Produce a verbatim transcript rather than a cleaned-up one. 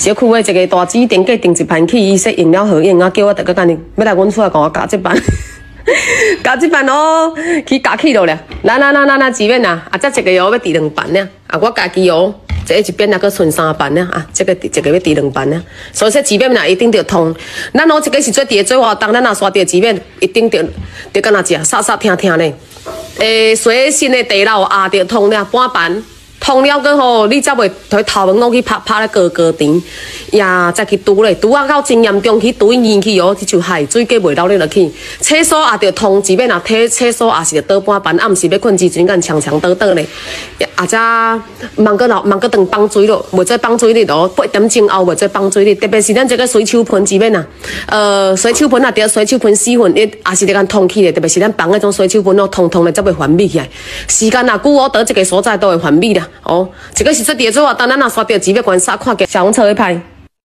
小区的一个大姊定价订一盘去，伊说用了好用啊，叫我逐个干呢要来阮厝来甲我加这班。加这班哦，去加起落了。来来来来来，这边呐，啊，这一个哦要滴两班呢，啊，我家己哦，这一边那个剩三班呢，啊，这个这个要滴两班呢。所以说这边呐一定得通。咱哦，这个是做第做活动，咱若刷第这边一定得得干哪只杀杀听听咧。诶，随新的地楼啊，得通了半班。通了过后，你才袂去头门拢去拍拍咧高高甜，呀，再去堵咧，堵啊到真严重去堵引去哦，这就海水过袂流咧落去。厕所也着通，即便若体厕所也是着倒半班，啊，毋是要困之前干长长倒倒咧，啊，则茫个老茫个当放水咯，袂做放水哩咯，八点钟后袂做放水哩，特别是咱这个水手盆即便呐，呃，水手盆也着水手盆四分，也也是着干通起咧，特别是咱放迄种水手盆哦，通通咧才会翻密起来。时间若久哦，倒一个所在都会翻密啦。哦，这个是做第二做活动，咱若刷到几百关杀看嘅小红车一派。